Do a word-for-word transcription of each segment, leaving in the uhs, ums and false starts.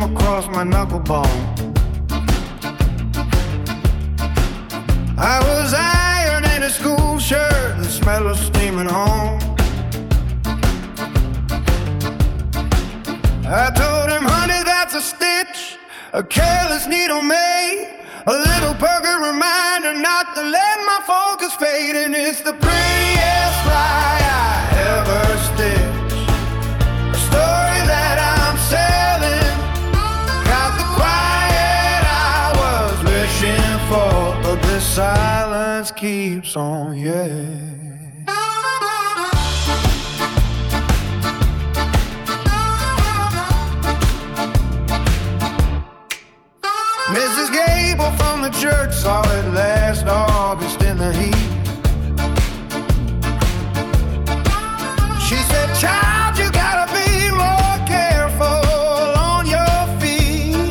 across my knucklebone. I was ironing a school shirt, the smell of steaming home. I told him, honey, that's a stitch, a careless needle made, a little burger reminder not to let my focus fade. And it's the prettiest lie I ever stitched, a story that I'm selling, got the quiet I was wishing for, but this silence keeps on yelling. Missus Gable from the church saw it last August in the heat. She said, child, you gotta be more careful on your feet.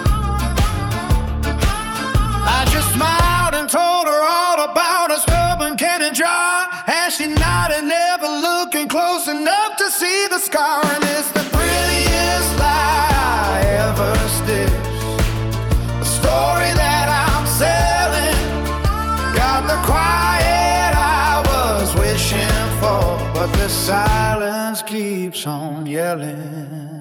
I just smiled and told her all about a stubborn cannon jar, and she nodded, never looking close enough to see the scar. And it's the prettiest lie I ever stitched, story that I'm selling, got the quiet I was wishing for, but the silence keeps on yelling.